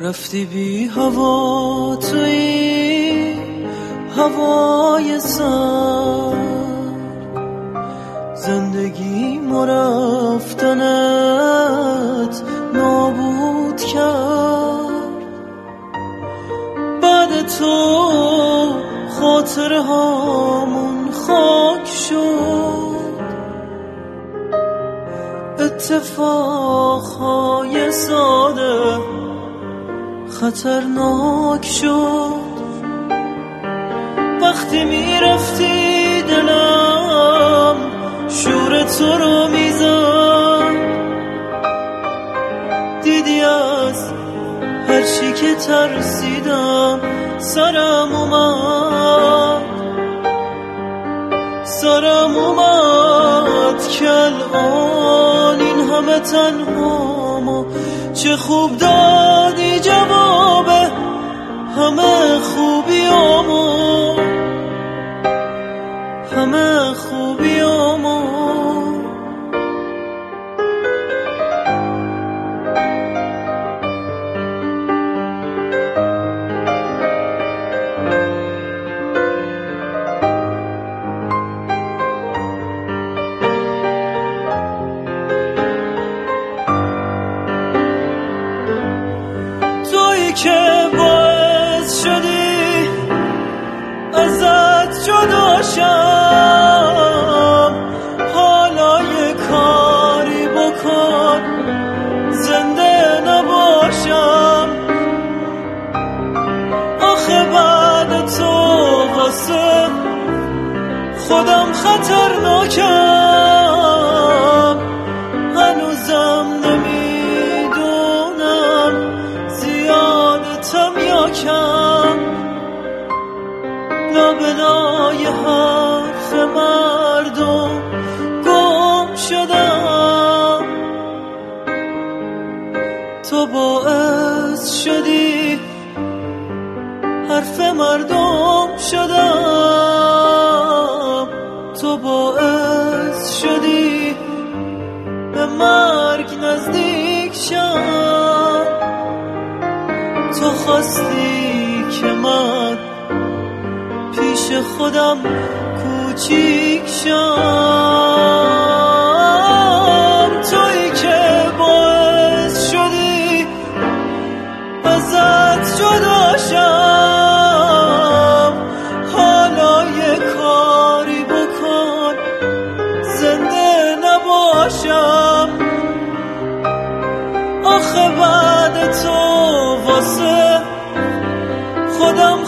رفتی بی هوا توی هوای سر، زندگی رفتنت نابود کرد. بعد تو خاطره هامون خاک شد، اتفاقهای ساده خطرناک شد. وقتی میرفتی دلم شور تو رو میزد، دیدی از هر چی که ترسیدم سرم اومد که الان این همه تنهامو چه خوب دادی جواب همه خوبیامو، همه خوبیامو. تویی که باعث شدی ازت جدا شم، حالا یه کاری بکن زنده نباشم. آخه بعد تو واسه خودم خطرناکم، هنوزم نمیدونم زیادتم یا کم. لابلای حرف مردم گم شدم، تو باعث شدی حرف مردم شدم، تو باعث شدی به مرگ نزدیک شم. تو خواستی که من پیش خودم کوچیک شم، تویی که باعث شدی ازت جدا شم. حالا یه کاری بکن زنده نباشم. آخه بعد تو واسه خودم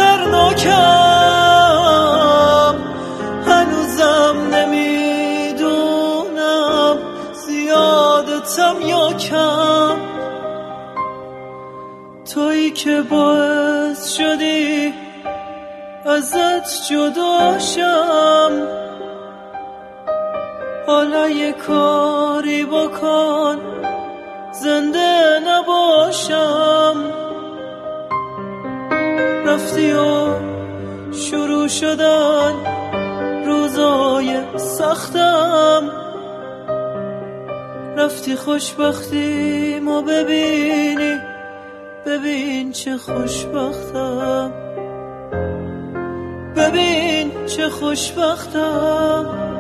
خطرناکم، هنوزم نمیدونم زیادتم یا کم. تویی که باعث شدی ازت جدا شم، حالا یه کاری بکن زنده نباشم. رفتی و شروع شدن روزای سختم، رفتی خوشبختیمو ببینی، ببین چه خوشبختم، ببین چه خوشبختم.